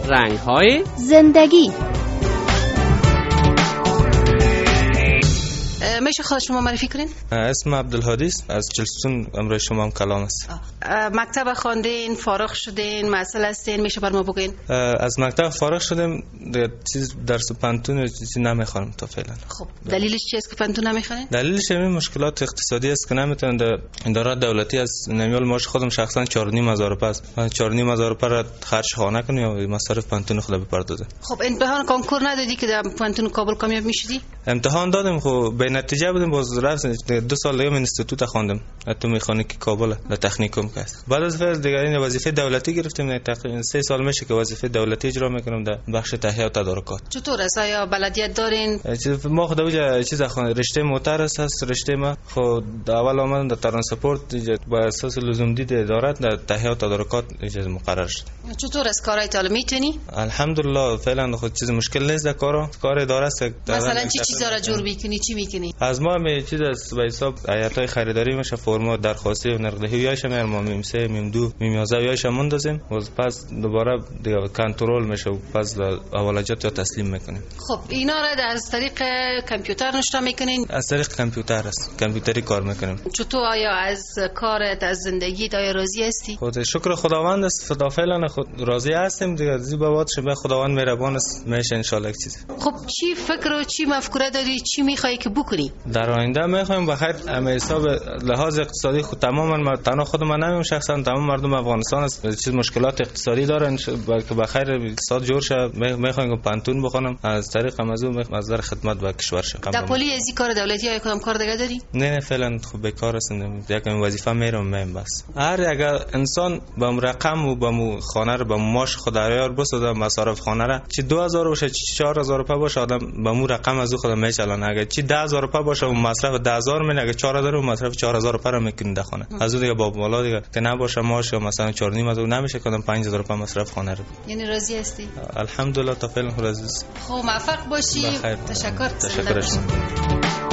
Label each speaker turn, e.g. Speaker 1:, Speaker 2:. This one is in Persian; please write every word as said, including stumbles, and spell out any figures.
Speaker 1: رنگ‌های
Speaker 2: زندگی.
Speaker 3: میشه خود شما معرفی کنین؟
Speaker 4: اسم عبدالهادی است، از چلستون. امروز شما هم کلام است.
Speaker 3: مکتب خواندین، فارغ شدین، مسئله هستین، میشه بر ما بگین؟
Speaker 4: از مکتب فارغ شدم، چیز درس پنتون چیزی نمیخوام تا فعلا.
Speaker 3: خب دلیلش چیه است که پنتون نمیخوانین؟
Speaker 4: دلیلش همین مشکلات اقتصادی است که نمیتونن در ادارات دولتی از نمیال ماش خودم شخصا چهار و نیم هزار پس چهار و نیم هزار را خرج خانه کنی یا مصارف پنتون خود بپردازه.
Speaker 3: خب امتحان کنکور ندادی که در پنتون کابل کامیاب میشدی؟
Speaker 4: امتحان دادم، خب به نتیجه بودم، باز رفتم دو سال دیگه اینستیتوت خواندم اتو مکانیک کابل در تکنیکوم کس. بعد از فعل دیگه این وظیفه دولتی گرفتم، تقریبا سه سال میشه که وظیفه دولتی اجرا میکنم در بخش تهیه و تدارکات.
Speaker 3: چطور است؟ آیا بلدیت دارین؟
Speaker 4: ما خود وجه چیز خوان رشته موتور است، رشته ما خود اول اومدم در ترانسپورت با اساس لزوم دید ادارات در تهیه و تدارکات اجازه مقرر شد.
Speaker 3: چطور است کارای تعلیم میتونی؟
Speaker 4: الحمدلله فعلا خود چیز مشکل نیست در کارا، کار اداره است.
Speaker 3: مثلا چی چیزا را جور میکنی؟ چی میکنی؟
Speaker 4: از ما می چیز است به حساب ایتای خریداری میشه، فرم درخواستی و نقدهی یاش ما میم سه میم دو میم یازده یاش مندازیم و پس دوباره دیگه کنترل میشه و پس اولویت یا تسلیم میکنیم.
Speaker 3: خب اینا را از طریق کامپیوتر نشته میکنین؟
Speaker 4: از طریق کامپیوتر است، کامپیوتری کار میکنیم.
Speaker 3: چطور آیا از کارت از زندگیت آیا راضی هستی؟
Speaker 4: خود شکر خداوند است، خدا فعلا خود راضی هستیم دیگه. زیبا باد شه، خداوند مهربان است، میشه ان شاء الله چیز.
Speaker 3: خب چی فکر و چی مفکوره داری، چی میخوای که بکنی
Speaker 4: در آینده؟ میخوایم بخیر اما حساب لحاظ اقتصادی خود تماما تنها خود من نمیم، شخصا تمام مردم افغانستان است چیز مشکلات اقتصادی دارن که بخیر اقتصاد جور شه. میخوایم پنتون بخونم از طریق موضوع از در خدمت به کشور شه.
Speaker 3: در پلی از کار دولتی یا کدام کار دیگه داری؟
Speaker 4: نه نه فعلا خب بیکار هستم، یکم وظیفه میرم میم بس. هر اگر انسان با رقم و با خانه رو با ماش خدایار بسازه مصارف خانه را چی دو هزار باشه چی چهار هزار روپیه باشه آدم با مو رقم از خود میچلانه. اگر چی ده هزار روپیه باشه و مصرف ده هزار میکنه، اگر چهار هزار و مصرف چهار هزار روپیه را میکنه در خانه. از اون دیگه با بالا دیگه که نباشه ماش یا مثلا چهار و نیم هزار نمیشه کدام پنج هزار روپیه مصرف خانه رو.
Speaker 3: یعنی راضی هستی؟
Speaker 4: الحمدلله تا فعلا راضی هستم.
Speaker 3: خب موفق باشی. تشکر.
Speaker 4: تشکر.